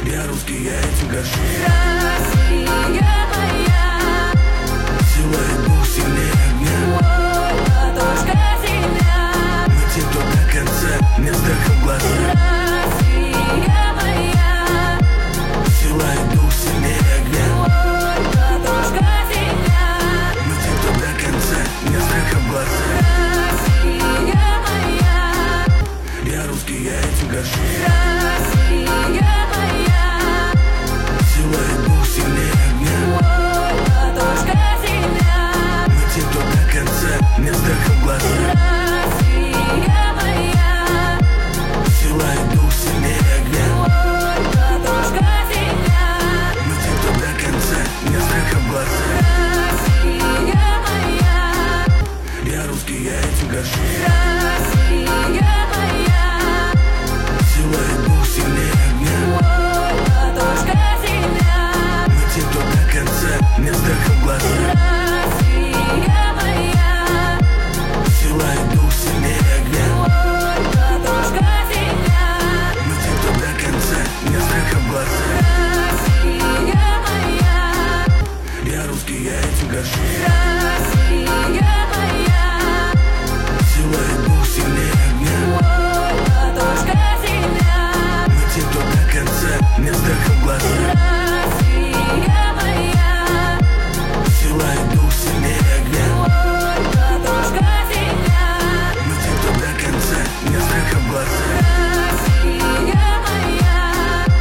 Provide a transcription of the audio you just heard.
Я русский, я этим горжусь. Россия моя, Силуэт Бог сильнее огня. матушка земля. Мы те, кто до конца, не страхом в глаза.